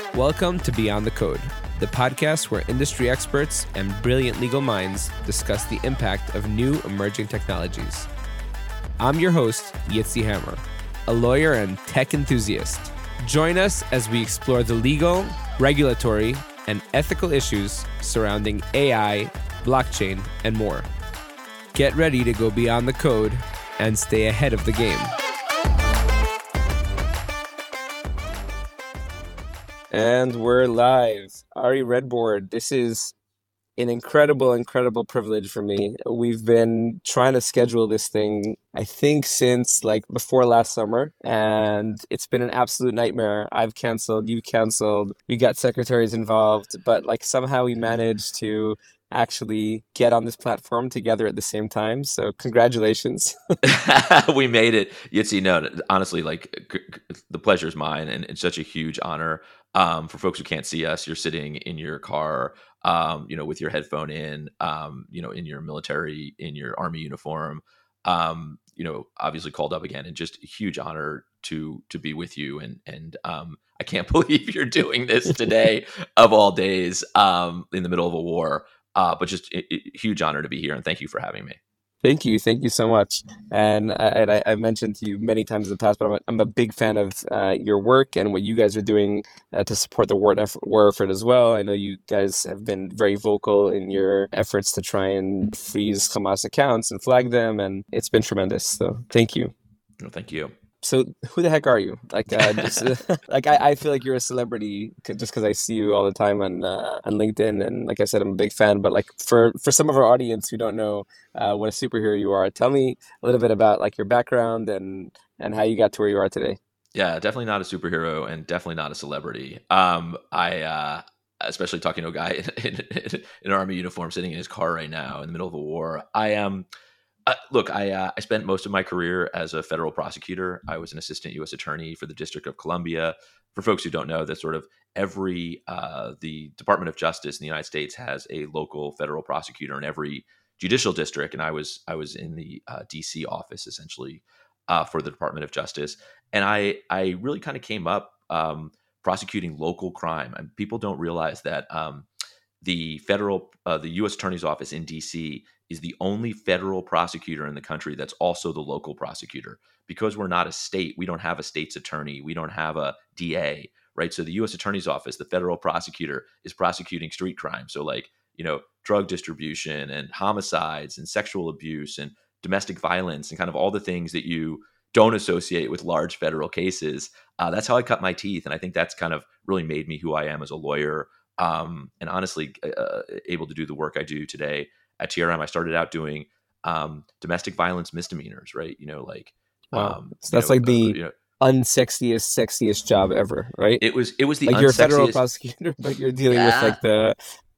Welcome to Beyond the Code, the podcast where industry experts and brilliant legal minds discuss the impact of new emerging technologies. I'm your host, Yitzi Hammer, a lawyer and tech enthusiast. Join us as we explore the legal, regulatory, and ethical issues surrounding AI, blockchain, and more. Get ready to go beyond the code and stay ahead of the game. And we're live. Ari Redboard, this is an incredible privilege for me. We've been trying to schedule this thing, I think, since like before last summer, and it's been an absolute nightmare. I've canceled, you canceled, we got secretaries involved, but like somehow we managed to actually get on this platform together at the same time. So congratulations. We made it. Yitzi, no, honestly, the pleasure is mine, and it's such a huge honor. For folks who can't see us, you're sitting in your car, with your headphone in, in your military, in your Army uniform, obviously called up again, and just a huge honor to be with you. And I can't believe you're doing this today of all days, in the middle of a war. But just a huge honor to be here, and thank you for having me. Thank you so much. And I mentioned to you many times in the past, but I'm a big fan of your work and what you guys are doing to support the war effort as well. I know you guys have been very vocal in your efforts to try and freeze Hamas accounts and flag them, and it's been tremendous. So thank you. Well, thank you. So who the heck are you? I feel like you're a celebrity just because I see you all the time on LinkedIn, and like I said, I'm a big fan. But like for some of our audience who don't know what a superhero you are, tell me a little bit about like your background and how you got to where you are today. Yeah, definitely not a superhero, and definitely not a celebrity. Especially talking to a guy in an Army uniform sitting in his car right now in the middle of a war. I spent most of my career as a federal prosecutor. I was an assistant U.S. attorney for the District of Columbia. For folks who don't know, that sort of the Department of Justice in the United States has a local federal prosecutor in every judicial district, and I was in the D.C. office essentially for the Department of Justice, and I really kind of came up prosecuting local crime. And people don't realize that the U.S. Attorney's Office in D.C. is the only federal prosecutor in the country that's also the local prosecutor. Because we're not a state, we don't have a state's attorney, we don't have a DA, right? So the U.S. Attorney's Office, the federal prosecutor, is prosecuting street crime. So drug distribution and homicides and sexual abuse and domestic violence and kind of all the things that you don't associate with large federal cases. That's how I cut my teeth. And I think that's kind of really made me who I am as a lawyer. And honestly, able to do the work I do today at TRM. I started out doing domestic violence misdemeanors, right? Wow. So that's the unsexiest, sexiest job ever, right? It was the like you're a federal prosecutor, but you're dealing with like the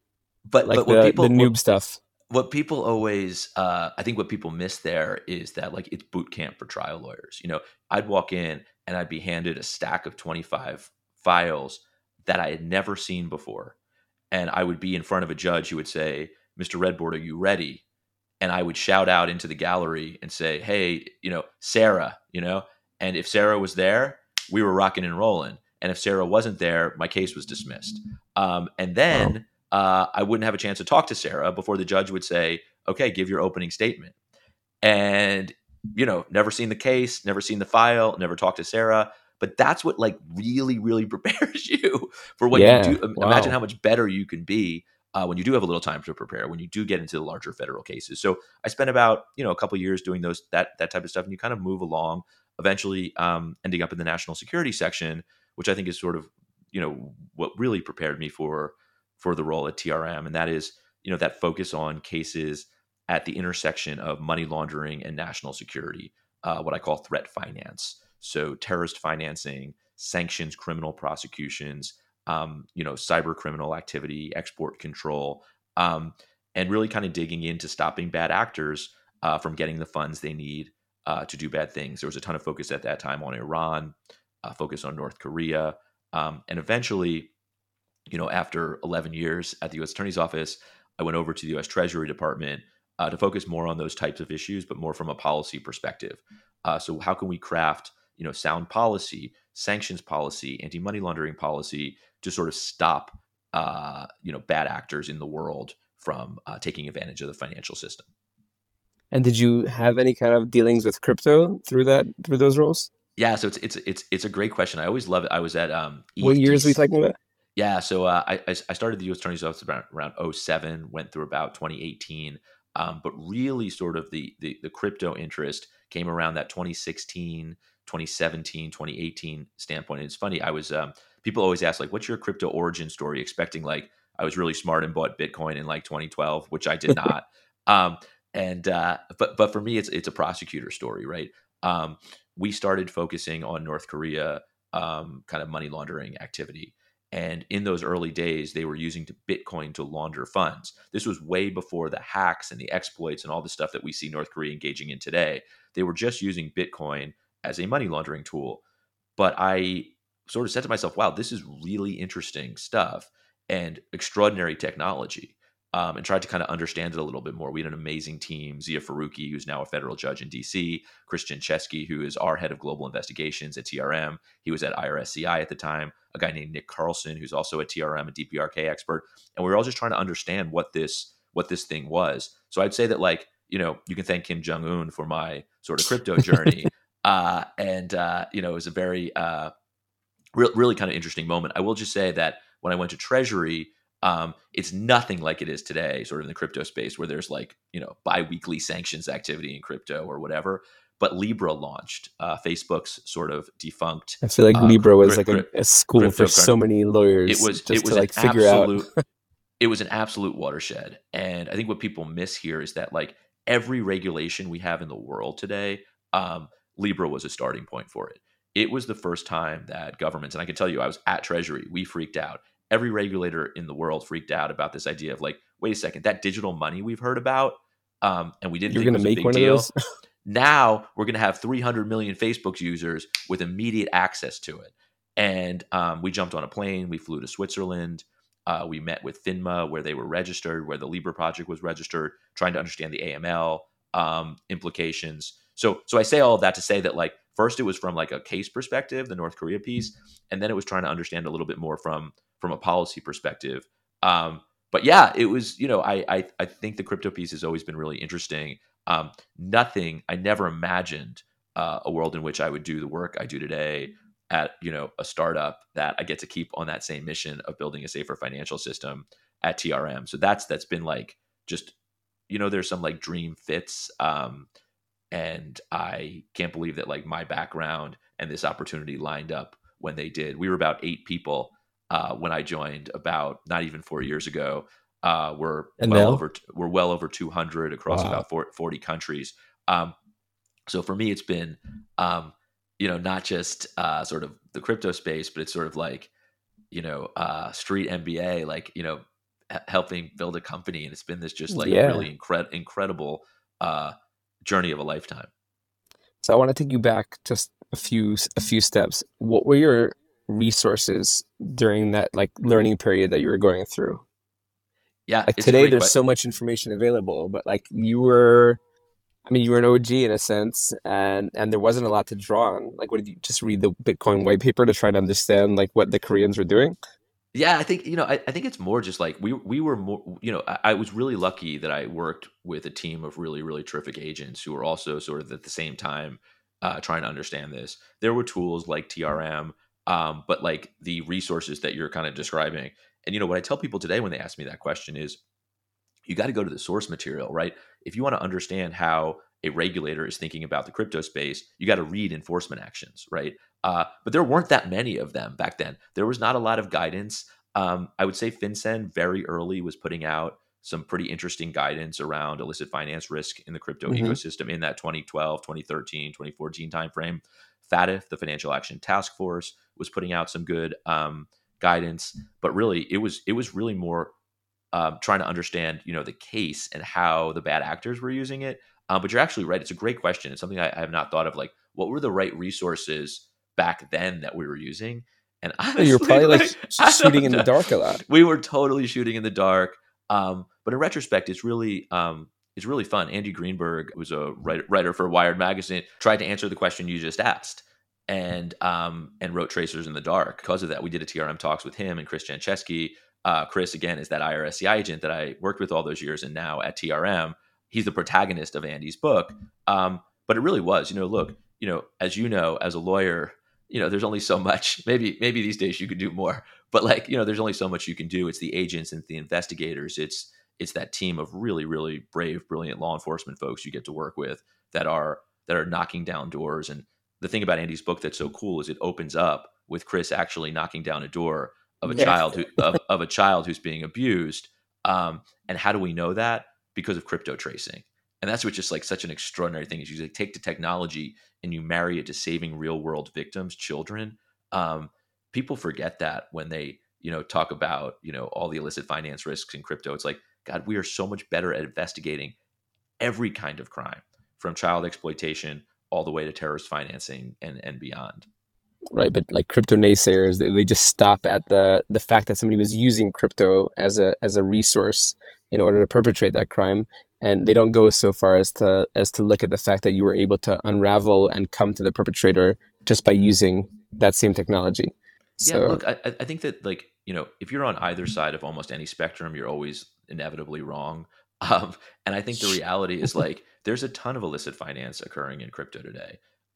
noob stuff. What people always, I think what people miss there is that like it's boot camp for trial lawyers. I'd walk in and I'd be handed a stack of 25 files that I had never seen before. And I would be in front of a judge who would say, "Mr. Redboard, are you ready?" And I would shout out into the gallery and say, "Hey, Sarah," and if Sarah was there, we were rocking and rolling. And if Sarah wasn't there, my case was dismissed. And then I wouldn't have a chance to talk to Sarah before the judge would say, "Okay, give your opening statement." And, never seen the case, never seen the file, never talked to Sarah. But that's what like really, really prepares you for when you do. Wow. Imagine how much better you can be when you do have a little time to prepare, when you do get into the larger federal cases. So I spent about, a couple of years doing that type of stuff, and you kind of move along, eventually ending up in the national security section, which I think is sort of, what really prepared me for the role at TRM. And that is, that focus on cases at the intersection of money laundering and national security, what I call threat finance. So terrorist financing, sanctions, criminal prosecutions, cyber criminal activity, export control, and really kind of digging into stopping bad actors from getting the funds they need to do bad things. There was a ton of focus at that time on Iran, focus on North Korea, and eventually, after 11 years at the U.S. Attorney's Office, I went over to the U.S. Treasury Department to focus more on those types of issues, but more from a policy perspective. So how can we craft, sound policy, sanctions policy, anti-money laundering policy to sort of stop bad actors in the world from taking advantage of the financial system. And did you have any kind of dealings with crypto through those roles? Yeah, so it's a great question. I always love it. I was at What years are we ETH. talking about? Yeah, so I started the U.S. Attorney's Office around '07, went through about 2018, but really sort of the crypto interest came around that 2016, 2017, 2018 standpoint. And it's funny, I was people always ask like, "What's your crypto origin story?" Expecting like I was really smart and bought Bitcoin in like 2012, which I did not. Um, but for me, it's a prosecutor story, right? We started focusing on North Korea, kind of money laundering activity. And in those early days, they were using Bitcoin to launder funds. This was way before the hacks and the exploits and all the stuff that we see North Korea engaging in today. They were just using Bitcoin as a money laundering tool. But I sort of said to myself, wow, this is really interesting stuff and extraordinary technology. And tried to kind of understand it a little bit more. We had an amazing team, Zia Faruqi, who's now a federal judge in DC, Christian Chesky, who is our head of global investigations at TRM. He was at IRSCI at the time, a guy named Nick Carlson, who's also at TRM, a DPRK expert. And we were all just trying to understand what this thing was. So I'd say that, like, you can thank Kim Jong-un for my sort of crypto journey. It was a very really kind of interesting moment. I will just say that when I went to Treasury, it's nothing like it is today, sort of in the crypto space, where there's like, bi-weekly sanctions activity in crypto or whatever. But Libra launched, Facebook's sort of defunct. I feel like Libra was like a school for so many lawyers. It was to like figure out. It was an absolute watershed. And I think what people miss here is that like every regulation we have in the world today, Libra was a starting point for it. It was the first time that governments, and I can tell you, I was at Treasury, we freaked out. Every regulator in the world freaked out about this idea of like, wait a second, that digital money we've heard about, and we didn't think it was a big deal. Now we're going to have 300 million Facebook users with immediate access to it. And we jumped on a plane. We flew to Switzerland. We met with FINMA, where they were registered, where the Libra project was registered, trying to understand the AML implications. So I say all of that to say that, like, first it was from like a case perspective, the North Korea piece, and then it was trying to understand a little bit more from a policy perspective. But yeah, it was, I think the crypto piece has always been really interesting. I never imagined a world in which I would do the work I do today at, a startup that I get to keep on that same mission of building a safer financial system at TRM. So that's been like, just, there's some like dream fits. And I can't believe that like my background and this opportunity lined up when they did. We were about 8 people when I joined about not even 4 years ago. We're well over 200 across about 40 countries. So for me, it's been, not just sort of the crypto space, but it's sort of like, street MBA, like, helping build a company. And it's been this just like really incredible journey of a lifetime. So I want to take you back just a few steps. What were your resources during that like learning period that you were going through? Yeah, like today there's so much information available, but like you were an OG in a sense, and there wasn't a lot to draw on. Like, what did you just read the Bitcoin white paper to try to understand like what the Koreans were doing? Yeah, I think, I think it's more just like we were more, I was really lucky that I worked with a team of really, really terrific agents who were also sort of at the same time trying to understand this. There were tools like TRM, but like the resources that you're kind of describing. And, what I tell people today when they ask me that question is, you got to go to the source material, right? If you want to understand how a regulator is thinking about the crypto space, you got to read enforcement actions, right? But there weren't that many of them back then. There was not a lot of guidance. I would say FinCEN very early was putting out some pretty interesting guidance around illicit finance risk in the crypto ecosystem in that 2012, 2013, 2014 timeframe. FATF, the Financial Action Task Force, was putting out some good guidance, but really it was really more trying to understand, the case and how the bad actors were using it. But you're actually right. It's a great question. It's something I have not thought of. Like, what were the right resources back then that we were using? And honestly, you're probably like shooting in the dark a lot. We were totally shooting in the dark. But in retrospect, it's really fun. Andy Greenberg, who's a writer for Wired Magazine, tried to answer the question you just asked. and wrote Tracers in the Dark. Because of that, we did a TRM talks with him and Chris Jancheski. Chris, again, is that IRSCI agent that I worked with all those years, and now at TRM, he's the protagonist of Andy's book. But it really was, look, as as a lawyer, there's only so much. Maybe these days you could do more, but there's only so much you can do. It's the agents and the investigators. It's that team of really, really brave, brilliant law enforcement folks you get to work with that are knocking down doors. And the thing about Andy's book that's so cool is it opens up with Chris actually knocking down a door of a Yeah. child of a child who's being abused. And how do we know that? Because of crypto tracing. And that's what just like such an extraordinary thing is you like take the technology and you marry it to saving real world victims, children. People forget that when they, talk about, all the illicit finance risks in crypto. It's like, God, we are so much better at investigating every kind of crime, from child exploitation all the way to terrorist financing and beyond. Right, but like crypto naysayers, they just stop at the fact that somebody was using crypto as a resource in order to perpetrate that crime, and they don't go so far as to look at the fact that you were able to unravel and come to the perpetrator just by using that same technology. Yeah, So look, I think that if you're on either side of almost any spectrum, you're always inevitably wrong. And I think the reality is like there's a ton of illicit finance occurring in crypto today.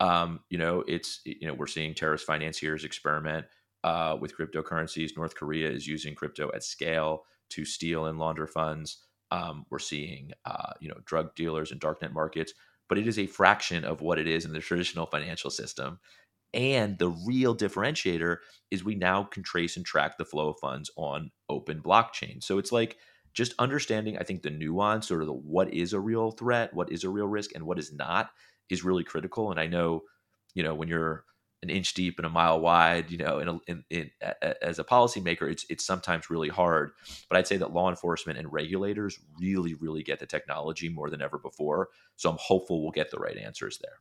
It's we're seeing terrorist financiers experiment with cryptocurrencies. North Korea is using crypto at scale to steal and launder funds. We're seeing drug dealers and darknet markets, but it is a fraction of what it is in the traditional financial system. And the real differentiator is we now can trace and track the flow of funds on open blockchain. So it's like just understanding, I think, the nuance or the what is a real threat, what is a real risk, and what is not is really critical. And I know, when you're an inch deep and a mile wide, as a policymaker, it's sometimes really hard. But I'd say that law enforcement and regulators really, really get the technology more than ever before. So I'm hopeful we'll get the right answers there.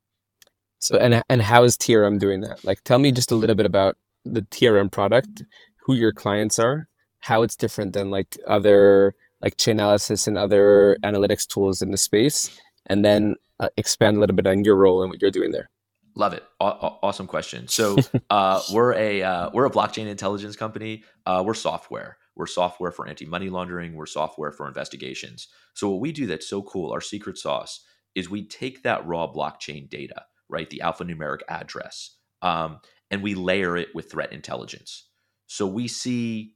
so and how is TRM doing that? Like, tell me just a little bit about the TRM product, who your clients are, how it's different than like other like Chainalysis and other analytics tools in the space, and then expand a little bit on your role and what you're doing there. Love it. Awesome question. So we're a blockchain intelligence company. We're software. We're software for anti-money laundering. We're software for investigations. So what we do that's so cool, our secret sauce, is we take that raw blockchain data, right, the alphanumeric address, and we layer it with threat intelligence. So we see,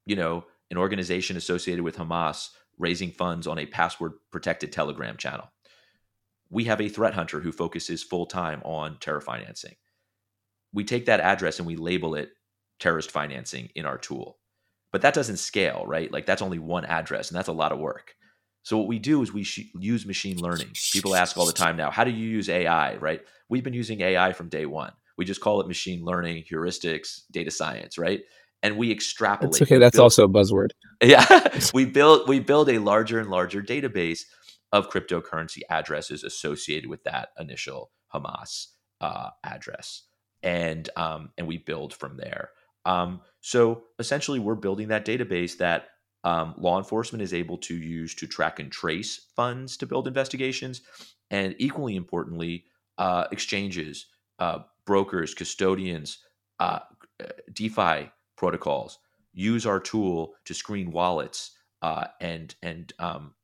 an organization associated with Hamas raising funds on a password protected Telegram channel. We have a threat hunter who focuses full time on terror financing. We take that address and we label it terrorist financing in our tool. But that doesn't scale, right? Like that's only one address and that's a lot of work. So what we do is we use machine learning. People ask all the time now, how do you use AI, right? We've been using AI from day one. We just call it machine learning, heuristics, data science, right? And we It's extrapolate. okay. That's also a buzzword. Yeah, we build a larger and larger database of cryptocurrency addresses associated with that initial Hamas address, and we build from there. So essentially, we're building that database that law enforcement is able to use to track and trace funds to build investigations, and equally importantly, exchanges, brokers, custodians, uh, DeFi protocols use our tool to screen wallets and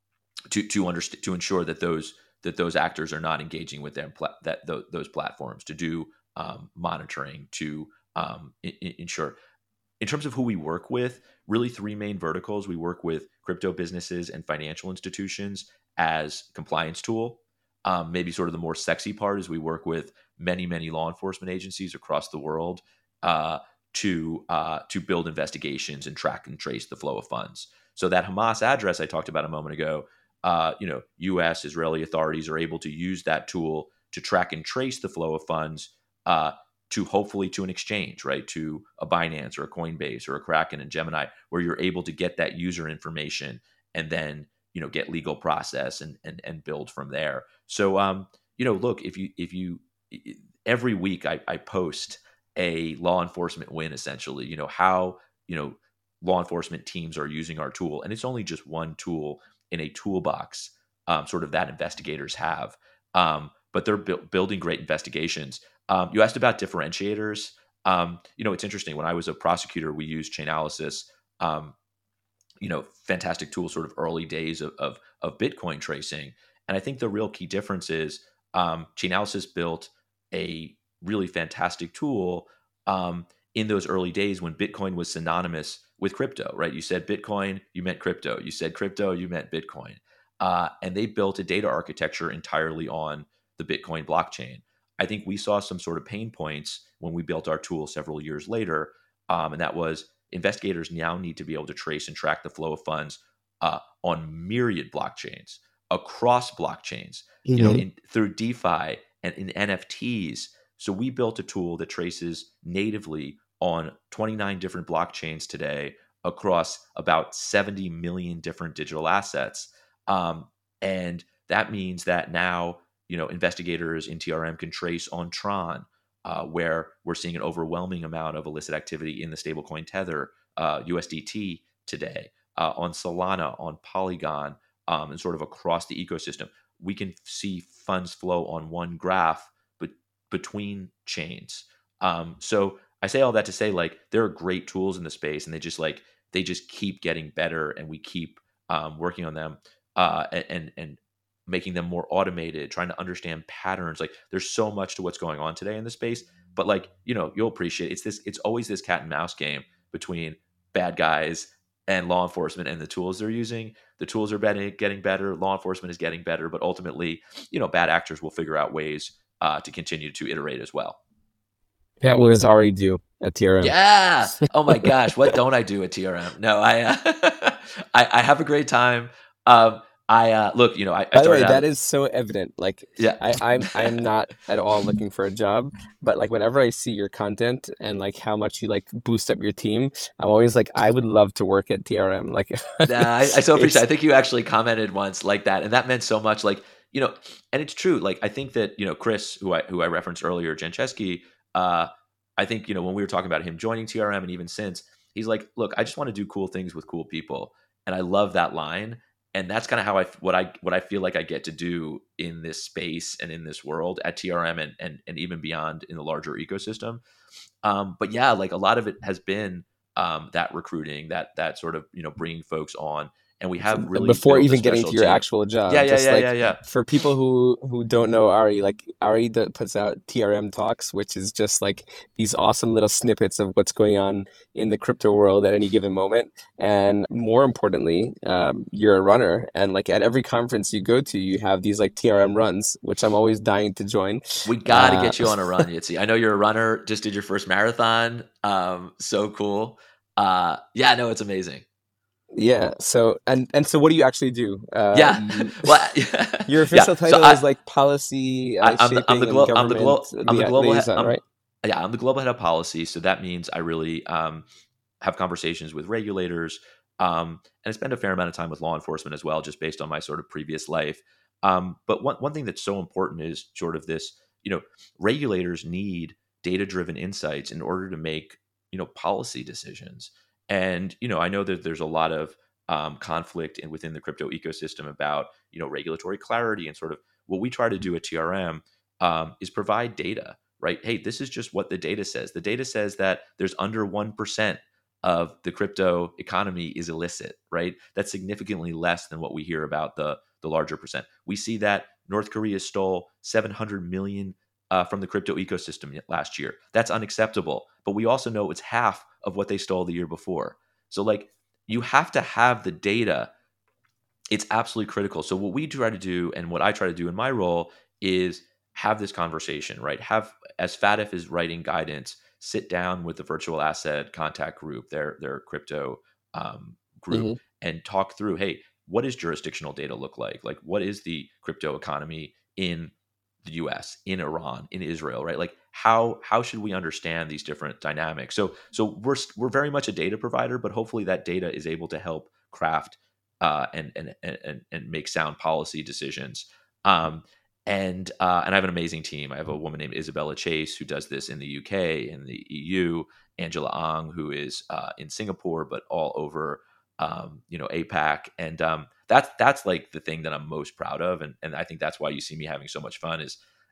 to ensure that those actors are not engaging with them those platforms to do monitoring to ensure. In terms of who we work with, really three main verticals. We work with crypto businesses and financial institutions as compliance tool. Maybe sort of the more sexy part is we work with many law enforcement agencies across the world to build investigations and track and trace the flow of funds. So that Hamas address I talked about a moment ago, U.S. Israeli authorities are able to use that tool to track and trace the flow of funds to hopefully to an exchange, right? To a Binance or a Coinbase or a Kraken and Gemini, where you're able to get that user information and then get legal process and build from there. So look, if you every week I post a law enforcement win, essentially, how law enforcement teams are using our tool, and it's only just one tool in a toolbox, sort of that investigators have. but they're building great investigations. You asked about differentiators. It's interesting. When I was a prosecutor, we used Chainalysis. Um, Fantastic tool, sort of early days of Bitcoin tracing. And I think the real key difference is Chainalysis built a really fantastic tool in those early days when Bitcoin was synonymous with crypto, right? You said Bitcoin, you meant crypto. You said crypto, you meant Bitcoin. And they built a data architecture entirely on the Bitcoin blockchain. I think we saw some sort of pain points when we built our tool several years later. And that was investigators now need to be able to trace and track the flow of funds on myriad blockchains, across blockchains, Mm-hmm. through DeFi and in NFTs. So we built a tool that traces natively on 29 different blockchains today across about 70 million different digital assets. And that means that now, investigators in TRM can trace on Tron, where we're seeing an overwhelming amount of illicit activity in the stablecoin Tether, USDT today, on Solana, on Polygon, and sort of across the ecosystem. We can see funds flow on one graph, but between chains. So I say all that to say, like, there are great tools in the space, and they just keep getting better, and we keep working on them, and making them more automated, trying to understand patterns. Like, there's so much to what's going on today in the space, but like, you'll appreciate it's always this cat and mouse game between bad guys and law enforcement and the tools they're using. The tools are getting better, law enforcement is getting better, but ultimately, bad actors will figure out ways to continue to iterate as well. That was already do at TRM. Yeah. Oh my gosh. What don't I do at TRM? No, I have a great time. I look, I By the way, started that out. is so evident. Like, Yeah. I'm not at all looking for a job, but like whenever I see your content and like how much you like boost up your team, I'm always like, I would love to work at TRM. Like, Nah, I so appreciate it. it's I think you actually commented once like that, and that meant so much. Like, and it's true. Like, I think that, Chris, who I referenced earlier, Jencheski, I think, when we were talking about him joining TRM and even since, he's like, look, I just want to do cool things with cool people. And I love that line. And that's kind of how what I feel like I get to do in this space and in this world at TRM, and even beyond in the larger ecosystem. But yeah, like, a lot of it has been that recruiting, that sort of, bringing folks on, and we have really before built a even getting special to your team. actual Yeah, job. yeah, Just yeah, yeah, like yeah. for people who don't know Ari, like Ari puts out TRM Talks, which is just like these awesome little snippets of what's going on in the crypto world at any given moment. And more importantly, you're a runner, and like at every conference you go to, you have these like TRM runs, which I'm always dying to join. We got to Uh, get you on a run, Yitzi. I know you're a runner. Just did your first marathon. So cool. Yeah, no, it's amazing. yeah. So so, what do you actually do? Yeah. Well, Your yeah. official So title is like policy I'm the shaping and government I'm the global liaison, right? yeah, I'm the global head of policy. So that means I really have conversations with regulators, and I spend a fair amount of time with law enforcement as well, just based on my sort of previous life. But one thing that's so important is sort of this, regulators need data driven insights in order to make, policy decisions. And, I know that there's a lot of conflict within the crypto ecosystem about, regulatory clarity, and sort of what we try to do at TRM is provide data, right? Hey, this is just what the data says. The data says that there's under 1% of the crypto economy is illicit, right? That's significantly less than what we hear about the larger percent. We see that North Korea stole 700 million from the crypto ecosystem last year. That's unacceptable. But we also know it's half of what they stole the year before. So, like, you have to have the data. It's absolutely critical. So what we try to do, and what I try to do in my role, is have this conversation, right? Have, as FATF is writing guidance, sit down with the virtual asset contact group, their crypto group, Hmm. and talk through, hey, what does jurisdictional data look like? Like, what is the crypto economy in the US, in Iran, in Israel, right? Like, how should we understand these different dynamics? So we're very much a data provider, but hopefully that data is able to help craft and make sound policy decisions. And I have an amazing team. I have a woman named Isabella Chase who does this in the UK and the EU. Angela Ang, who is in Singapore, but all over APAC. And that's like the thing that I'm most proud of, and I think that's why you see me having so much fun. Is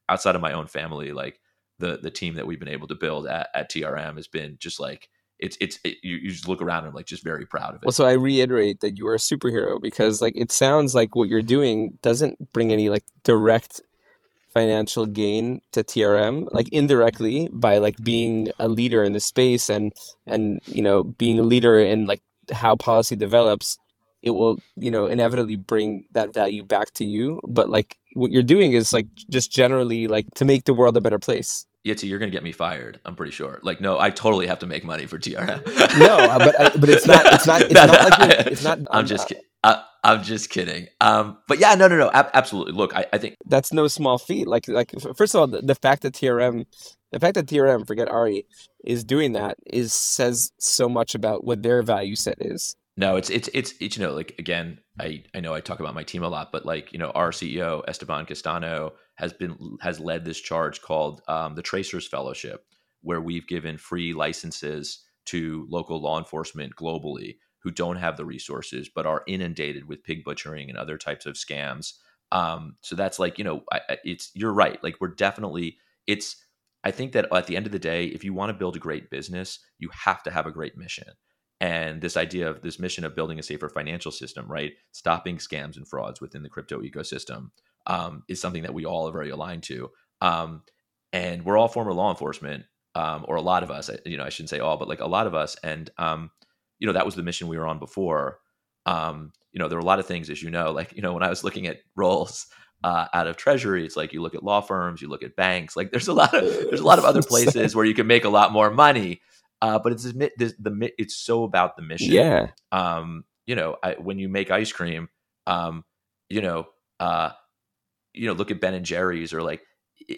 outside of my own family, like the team that we've been able to build at TRM has been just like you just look around and I'm like just very proud of Well, it. so I reiterate that you are a superhero because like it sounds like what you're doing doesn't bring any like direct financial gain to TRM, like indirectly by like being a leader in the space and being a leader in like how policy develops, it will inevitably bring that value back to you. But like what you're doing is like just generally like to make the world a better place. Yitzi, you're gonna get me fired. I'm pretty sure. Like, no, I totally have to make money for TRM. No, but it's not No, no, like you're it's not I'm just kidding. I'm just kidding. But yeah, no, absolutely. Look, I think that's no small feat. First of all, the fact that TRM, forget Ari, is doing that is says so much about what their value set is. no, it's like again, I know I talk about my team a lot, but like our CEO Esteban Castano has led this charge called the Tracers Fellowship, where we've given free licenses to local law enforcement globally who don't have the resources but are inundated with pig butchering and other types of scams. So that's like it's you're right. Like we're definitely it's. I think that at the end of the day, if you want to build a great business, you have to have a great mission. And this idea of this mission of building a safer financial system, right? Stopping scams and frauds within the crypto ecosystem is something that we all are very aligned to. And we're all former law enforcement, or a lot of us, I shouldn't say all, but like a lot of us. And, that was the mission we were on before. There were a lot of things, as like, when I was looking at roles out of treasury, it's like you look at law firms, you look at banks, like there's a lot of other places where you can make a lot more money. But it's so about the mission. Yeah. When you make ice cream, look at Ben and Jerry's, or like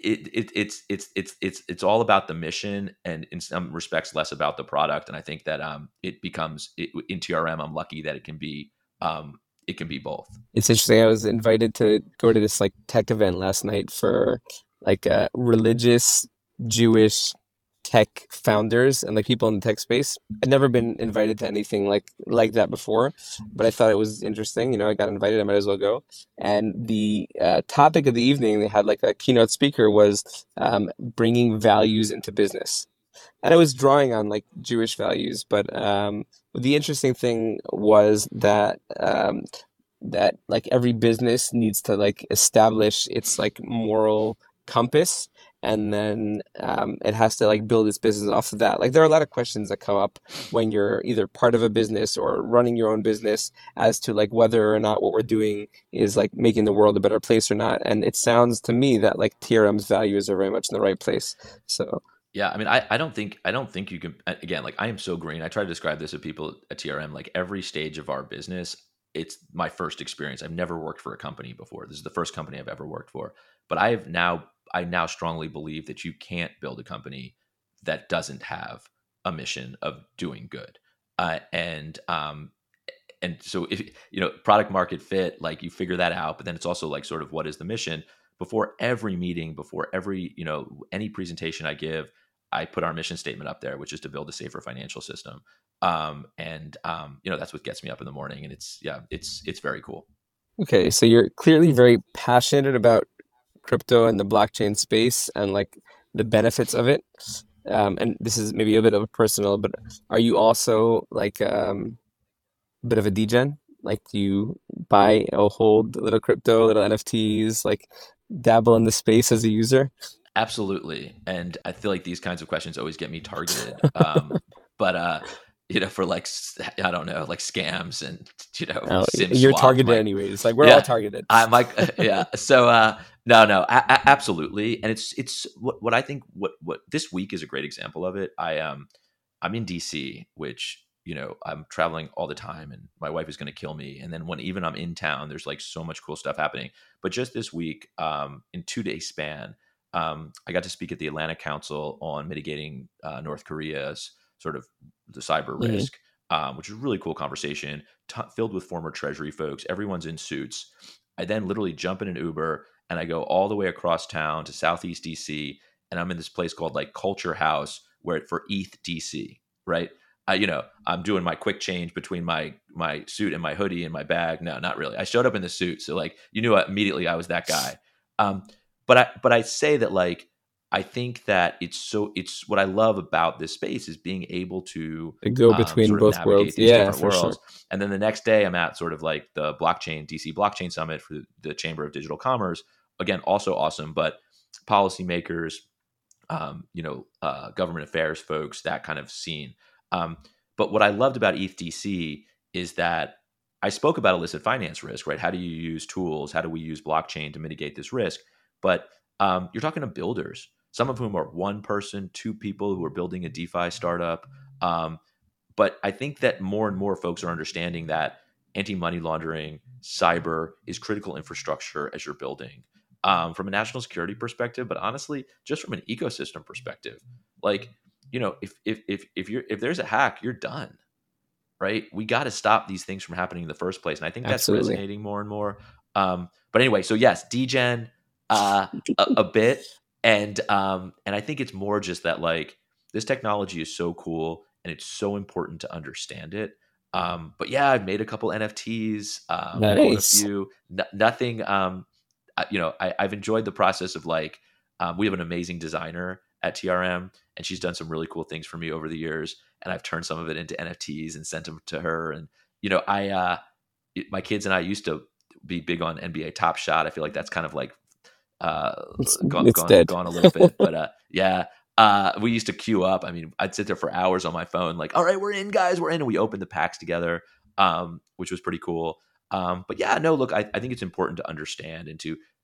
it's all about the mission, and in some respects less about the product. And I think that it becomes in TRM. I'm lucky that it can be both. It's interesting. I was invited to go to this like tech event last night for like religious Jewish tech founders and like people in the tech space. I'd never been invited to anything like that before, but I thought it was interesting. I got invited, I might as well go. And the topic of the evening, they had like a keynote speaker, was bringing values into business. And I was drawing on like Jewish values, but the interesting thing was that like every business needs to like establish its like moral compass, and then it has to like build its business off of that. Like there are a lot of questions that come up when you're either part of a business or running your own business as to like whether or not what we're doing is like making the world a better place or not. And it sounds to me that like TRM's values are very much in the right place. So yeah, I mean, I don't think you can. Again, like I am so green. I try to describe this to people at TRM. Like every stage of our business, it's my first experience. I've never worked for a company before. This is the first company I've ever worked for. But I now strongly believe that you can't build a company that doesn't have a mission of doing good. And so if product market fit, like you figure that out. But then it's also like sort of what is the mission? Before every meeting, before every any presentation I give, I put our mission statement up there, which is to build a safer financial system. That's what gets me up in the morning, and it's very cool. okay, so you're clearly very passionate about crypto and the blockchain space and like the benefits of it. And this is maybe a bit of a personal, but are you also like a bit of a degen? Like, do you buy or hold little crypto, little NFTs, like dabble in the space as a user? Absolutely. And I feel like these kinds of questions always get me targeted. But for like, I don't know, like scams and, Oh, SIM you're swap. targeted anyways. Like we're all Yeah, targeted. I'm like, yeah. So, no, absolutely. And it's what I think, what this week is a great example of it. I'm in DC, which, I'm traveling all the time, and my wife is going to kill me. And then when even I'm in town, there's like so much cool stuff happening. But just this week, in 2 day span, I got to speak at the Atlantic Council on mitigating North Korea's sort of the cyber Mhm. risk, which is a really cool conversation, filled with former Treasury folks. Everyone's in suits. I then literally jump in an Uber and I go all the way across town to Southeast DC, and I'm in this place called like Culture House, where for ETH DC, right? I'm doing my quick change between my suit and my hoodie and my bag. No, not really. I showed up in the suit, so like you knew immediately I was that guy. but I say that like I think that it's what I love about this space is being able to To go between sort of both navigate worlds. these Yeah, different for sure. worlds. And then the next day I'm at sort of like the blockchain DC blockchain summit for the Chamber of Digital Commerce. Again, also awesome, but policymakers, government affairs folks, that kind of scene. But what I loved about ETHDC is that I spoke about illicit finance risk, right? How do you use tools? How do we use blockchain to mitigate this risk? But you're talking to builders, some of whom are one person, two people who are building a DeFi startup. But I think that more and more folks are understanding that anti-money laundering, cyber is critical infrastructure as you're building. From a national security perspective, but honestly, just from an ecosystem perspective, like if there's a hack, you're done, right? We got to stop these things from happening in the first place, and I think that's Absolutely. resonating more and more. But anyway, so yes, degen a bit, and I think it's more just that like this technology is so cool and it's so important to understand it. But yeah, I've made a couple NFTs, own a Nice. few, nothing. I've enjoyed the process of like, we have an amazing designer at TRM, and she's done some really cool things for me over the years. And I've turned some of it into NFTs and sent them to her. And my kids and I used to be big on NBA Top Shot. I feel like that's kind of like It's dead. gone a little bit, but yeah. We used to queue up. I mean, I'd sit there for hours on my phone, like, all right, we're in, guys, we're in. And we opened the packs together, which was pretty cool. But yeah, no, look, I think it's important to understand and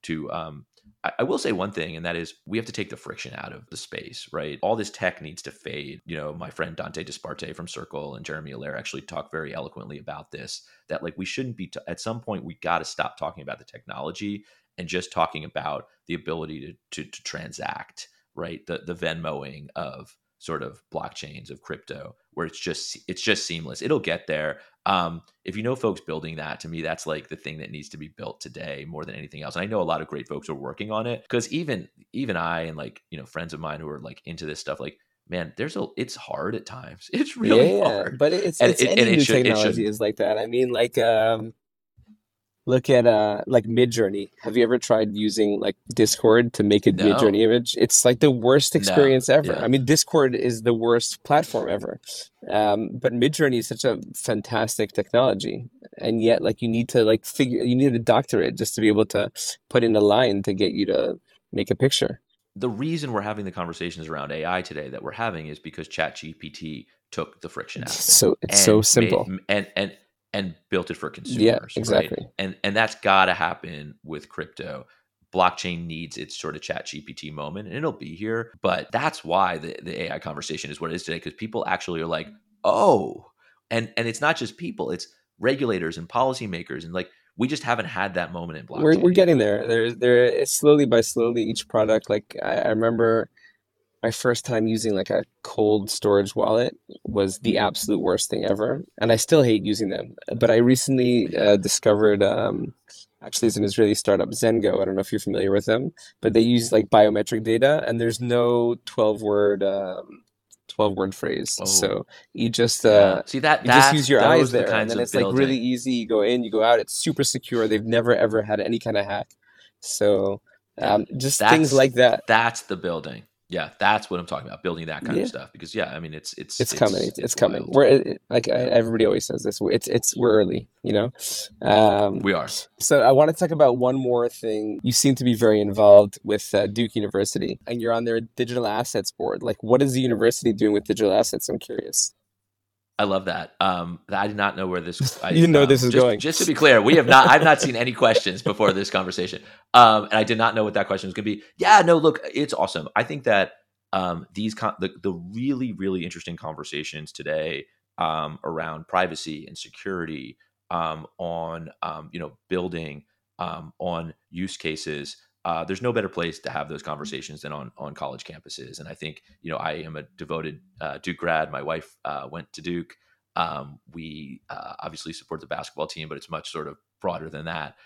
I will say one thing, and that is we have to take the friction out of the space, right? All this tech needs to fade. My friend Dante Disparte from Circle and Jeremy Allaire actually talk very eloquently about this, that like we shouldn't be, at some point, we got to stop talking about the technology and just talking about the ability to transact, right? The Venmoing of sort of blockchains of crypto, where it's just seamless. It'll get there. If you know folks building that, to me, that's like the thing that needs to be built today more than anything else. And I know a lot of great folks are working on it, because even I and like friends of mine who are like into this stuff, like, man, it's hard at times. It's really Yeah, hard, but it's and it's any it new shouldn't. technology is like that. I mean, like look at like Midjourney. Have you ever tried using like Discord to make a Midjourney No, image? It's like the worst no, experience ever. I yeah. mean, Discord is the worst platform ever. But Midjourney is such a fantastic technology, and yet like you need to doctor it just to be able to put in a line to get you to make a picture. The reason we're having the conversations around AI today that we're having is because ChatGPT took the friction out of it It's so and made simple. and built it for Yeah, consumers, right? exactly. And that's got to happen with crypto. Blockchain needs its sort of ChatGPT moment, and it'll be here. But that's why the AI conversation is what it is today, because people actually are like, oh, and it's not just people, it's regulators and policymakers, and like we just haven't had that moment in We're blockchain getting yet. there. There it's slowly by slowly each product. Like I remember my first time using like a cold storage wallet was the absolute worst thing ever, and I still hate using them. But I recently Yeah. discovered actually it's an Israeli startup, Zengo. I don't know if you're familiar with them, but they use like biometric data, and there's no 12 word phrase. Oh, So yeah. See, you just use your eyes those are the there, and kinds then of it's like really building. easy. You go in, you go out. It's super secure. They've never ever had any kind of hack. So Yeah. just things That's like that. that's the building. Yeah, that's what I'm talking about, building that kind of Yeah. stuff, because yeah, I mean It's coming. It's it's coming. wild. Like Yeah. everybody always says this. We're early, you know. Um, We are. so I want to talk about one more thing. You seem to be very involved with Duke University, and you're on their digital assets board. Like, what is the university doing with digital assets? I'm curious. I love that. I did not know where this. You I didn't know where this is going. just to be clear, we have not. I've not seen any questions before this conversation, and I did not know what that question was going to be. Yeah, no, look, it's awesome. I think that the really really interesting conversations today around privacy and security, on building, on use cases. There's no better place to have those conversations than on college campuses. And I think, I am a devoted Duke grad. My wife went to Duke. We obviously support the basketball team, but it's much sort of broader than that.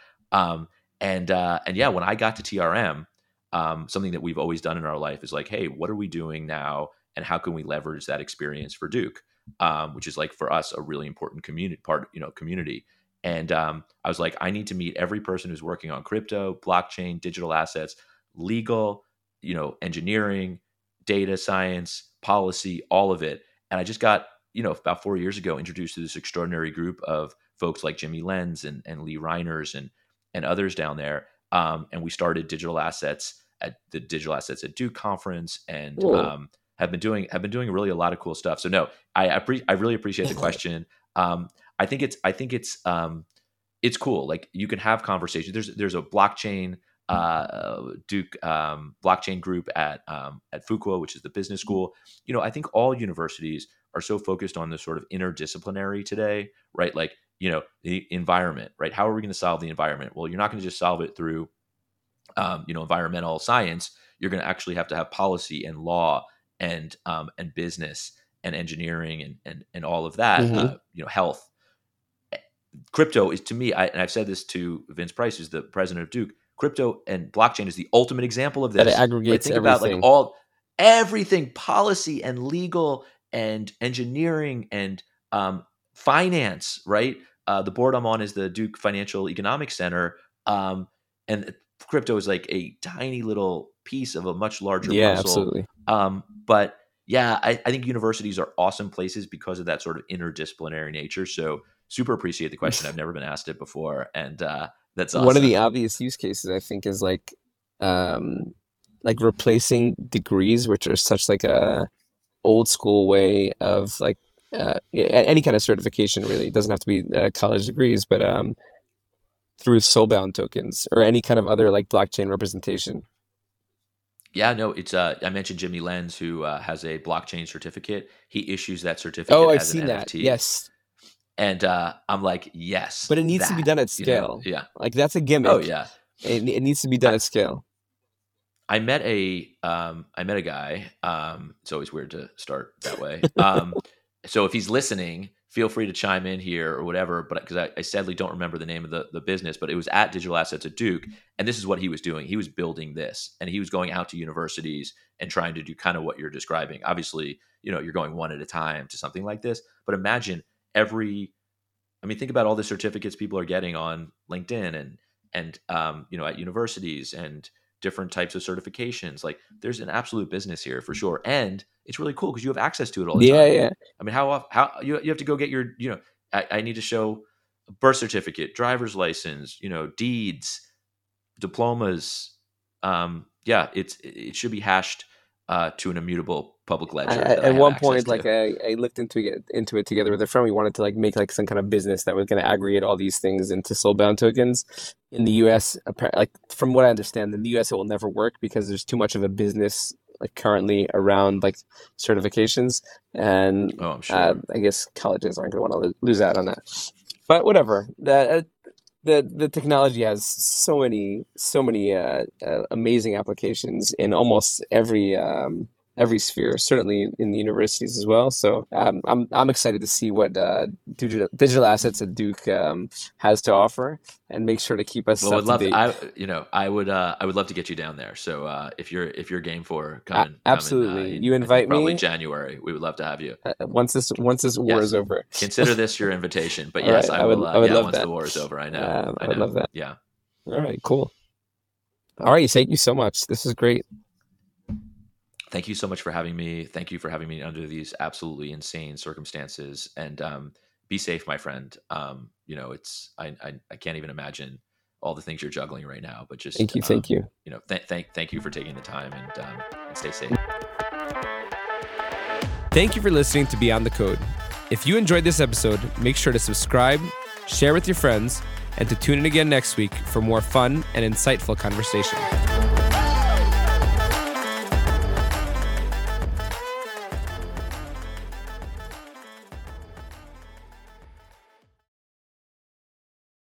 And yeah, when I got to TRM, something that we've always done in our life is like, hey, what are we doing now, and how can we leverage that experience for Duke, which is like for us a really important community. And I was like, I need to meet every person who's working on crypto, blockchain, digital assets. legal, engineering, data science, policy, all of it. And I just got, about 4 years ago, introduced to this extraordinary group of folks like Jimmy Lenz and Lee Reiners and others down there. And we started digital assets at the Digital Assets at Duke conference, and have been doing really a lot of cool stuff. So no, I really appreciate the question. I think it's cool. Like, you can have conversations. There's a blockchain Duke blockchain group at Fuqua, which is the business school. I think all universities are so focused on the sort of interdisciplinary today, right? Like, the environment, right? How are we going to solve the environment? Well, you're not going to just solve it through, environmental science. You're going to actually have to have policy and law and business and engineering and all of that. Health. Crypto is, to me, and I've said this to Vince Price, who's the president of Duke. Crypto and blockchain is the ultimate example of this. That it aggregates Think everything. About like everything, policy and legal and engineering and finance, right? The board I'm on is the Duke Financial Economics Center, and crypto is like a tiny little piece of a much larger puzzle. Absolutely. But yeah, I think universities are awesome places because of that sort of interdisciplinary nature. So super appreciate the question. I've never been asked it before, and that's awesome. One of the obvious use cases, I think, is like replacing degrees, which are such like a old school way of like any kind of certification. Really, it doesn't have to be college degrees, but through soulbound tokens or any kind of other like blockchain representation. Yeah, no, it's I mentioned Jimmy Lenz, who has a blockchain certificate. He issues that certificate. I've as seen an that. NFT. Yes. And I'm like, yes. But it needs to be done at scale. Yeah. Like, that's a gimmick. Oh yeah. It needs to be done at scale. I met a guy. It's always weird to start that way. So if he's listening, feel free to chime in here or whatever. But because I sadly don't remember the name of the business, but it was at Digital Assets at Duke, and this is what he was doing. He was building this, and he was going out to universities and trying to do kind of what you're describing. Obviously, you're going one at a time to something like this. But imagine think about all the certificates people are getting on LinkedIn and at universities and different types of certifications. Like, there's an absolute business here for sure. And it's really cool because you have access to it all the time. Yeah. I mean, how you have to go get your, I need to show a birth certificate, driver's license, deeds, diplomas. It should be hashed to an immutable public ledger. At one point, like I looked into it together with a friend. We wanted to like make like some kind of business that was going to aggregate all these things into soulbound tokens. In the U.S., like from what I understand, in the U.S. it will never work because there's too much of a business like currently around like certifications, and I'm sure. I guess colleges aren't going to want to lose out on that. But whatever, the technology has so many amazing applications in almost every sphere, certainly in the universities as well. So I'm excited to see what digital assets at Duke has to offer, and make sure to keep us up to date. I would love to get you down there. So if you're game for coming, absolutely, you invite me. Probably January. We would love to have you once this war is over. Consider this your invitation. But yes, right, I would love that. Once the war is over, I know. I would love that. Yeah. All right. Cool. All right. Thank you so much. This is great. Thank you so much for having me. Thank you for having me under these absolutely insane circumstances. And be safe, my friend. It's I can't even imagine all the things you're juggling right now. But just thank you. Thank you for taking the time, and stay safe. Thank you for listening to Beyond the Code. If you enjoyed this episode, make sure to subscribe, share with your friends, and to tune in again next week for more fun and insightful conversation.